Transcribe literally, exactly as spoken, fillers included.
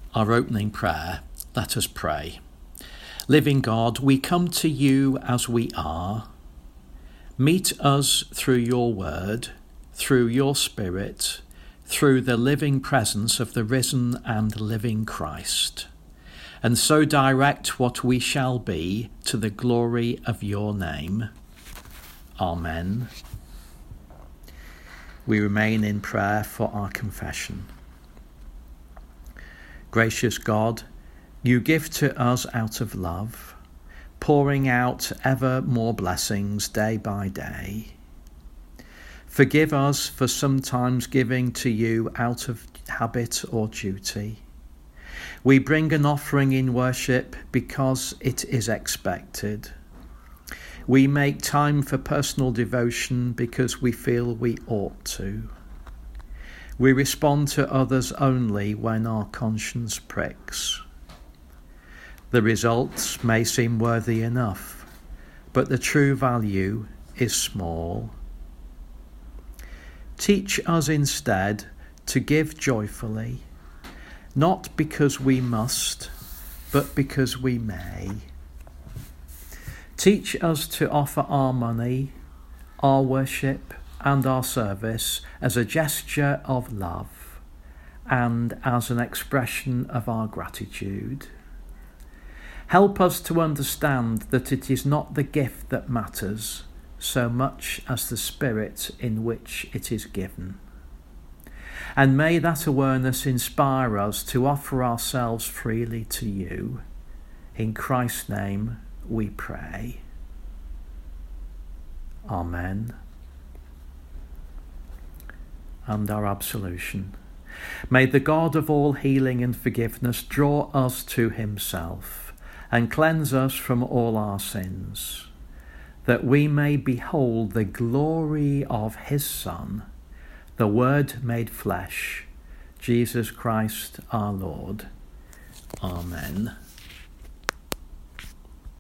our opening prayer, let us pray. Living God, we come to you as we are. Meet us through your word, through your Spirit, through the living presence of the risen and living Christ, and so direct what we shall be to the glory of your name. Amen. We remain in prayer for our confession. Gracious God, you give to us out of love, pouring out ever more blessings day by day. Forgive us for sometimes giving to you out of habit or duty. We bring an offering in worship because it is expected. We make time for personal devotion because we feel we ought to. We respond to others only when our conscience pricks. The results may seem worthy enough, but the true value is small. Teach us instead to give joyfully, not because we must, but because we may. Teach us to offer our money, our worship, and our service as a gesture of love and as an expression of our gratitude. Help us to understand that it is not the gift that matters so much as the spirit in which it is given. And may that awareness inspire us to offer ourselves freely to you. In Christ's name we pray. Amen. And our absolution. May the God of all healing and forgiveness draw us to himself and cleanse us from all our sins, that we may behold the glory of his Son, the Word made flesh, Jesus Christ our Lord. Amen.